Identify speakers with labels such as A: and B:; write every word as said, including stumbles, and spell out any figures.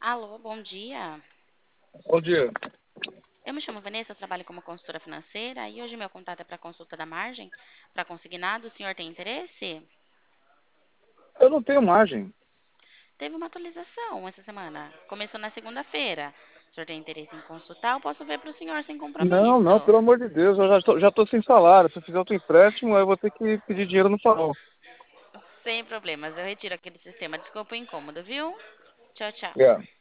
A: Alô, bom dia.
B: Bom dia.
A: Eu me chamo Vanessa, eu trabalho como consultora financeira e hoje meu contato é para consulta da margem, para consignado. O senhor tem interesse?
B: Eu não tenho margem.
A: Teve uma atualização essa semana. Começou na segunda-feira. O senhor tem interesse em consultar? Eu posso ver para o senhor sem
B: Não,
A: compromisso.
B: não, pelo amor de Deus, eu já estou já tô sem salário. Se eu fizer outro empréstimo, eu vou ter que pedir dinheiro no farol.
A: Sem problemas, eu retiro aquele sistema. Desculpa o incômodo, viu? Tchau, tchau.
B: Yeah.